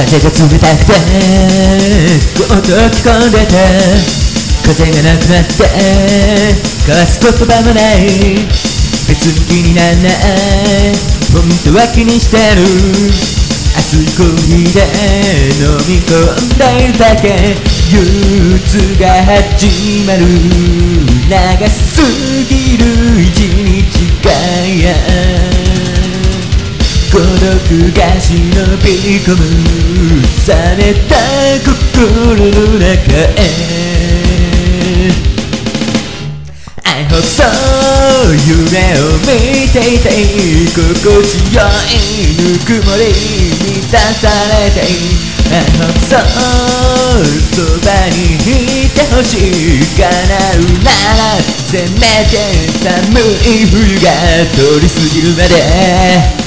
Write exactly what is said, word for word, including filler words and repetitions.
風が冷たくてこっと聞こんでて風がなくなって交わす言葉もない別に気になんない本当は気にしてる熱い恋で飲み込んでいるだけ憂鬱が始まる長すぎる一日が孤独が忍び込む冷めた心の中へI hope so 夢を見ていて心地よいぬくもりに満たされて I hope so そばにいてほしい叶うならせめて寒い冬が通り過ぎるまで